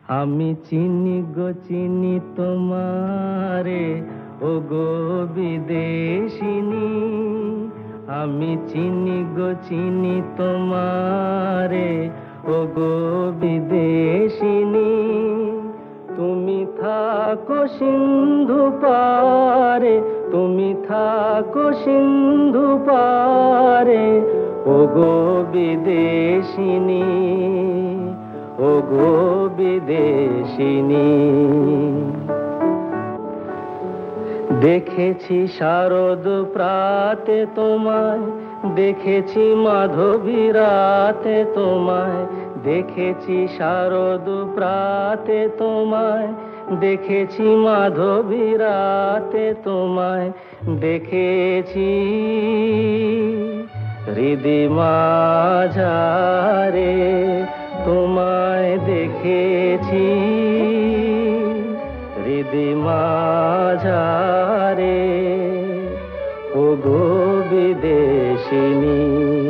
আমি চিনি গো চিনি তোমারে, ও গো বিদেশিনী। আমি চিনি গো চিনি তোমারে, ও গো বিদেশিনী। তুমি থাকো সিন্ধু পারে, তুমি থাকো সিন্ধু পারে, ও গো বিদেশিনী, ও গো বিদেশিনী। দেখেছি শারদ প্রাতে তোমায়, দেখেছি মাধবী রাতে তোমায়, দেখেছি শারদ প্রাতে তোমায়, দেখেছি মাধবী রাতে তোমায়, দেখেছি হৃদি মাঝারে তোমায়, দেখেছি হৃদি মাঝারে, ও গো বিদেশিনী।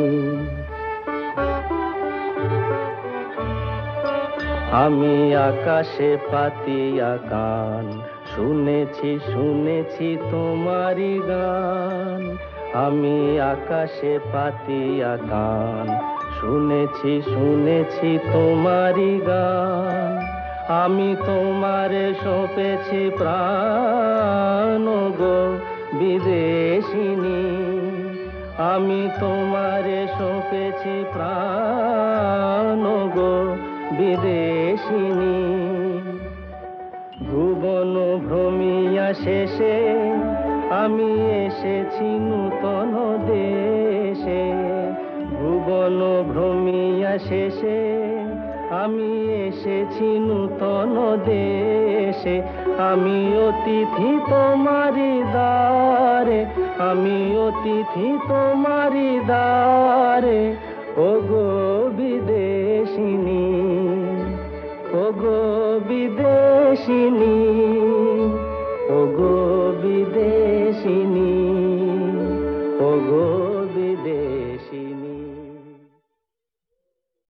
আমি আকাশে পাতিয়া গান, শুনেছি শুনেছি তোমারি গান। আমি আকাশে পাতিয়া গান, শুনেছি শুনেছি তোমারি গান। আমি তোমারে সঁপেছি প্রাণ, গো বিদেশিনী। আমি তোমারে সঁপেছি প্রাণ, গো বিদেশিনী। ভুবন ভ্রমিয়া শেষে আমি এসেছি নূতন দেশে। ভুবন ভ্রমিয়া শেষে আমি এসেছি নূতন দেশে। আমি অতিথি তোমারি দ্বারে, আমি অতিথি তোমারি দ্বারে, ও গো বিদেশিনী, ও গো বিদেশিনী।